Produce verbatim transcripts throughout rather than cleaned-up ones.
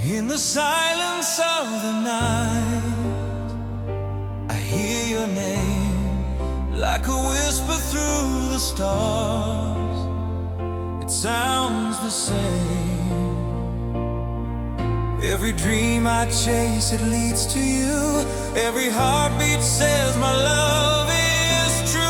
In the silence of the night, I hear your name like a whisper through the stars. It sounds the same. Every dream I chase, it leads to you. Every heartbeat says my love is true.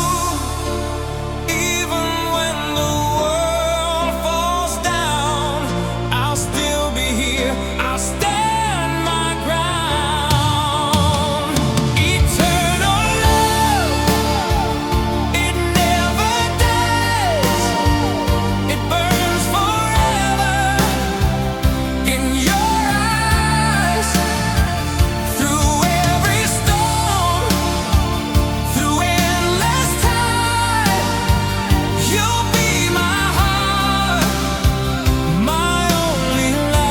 Even when the world falls down, I'll still be here. I'll stand my ground. Eternal love, it never dies. It burns forever in your eyes. Through every storm, through endless time, you'll be my heart, my only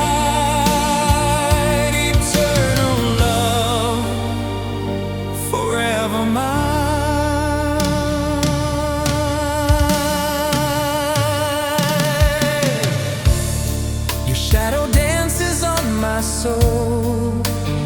light. Eternal love, forever mine. Your shadow dances on my soul.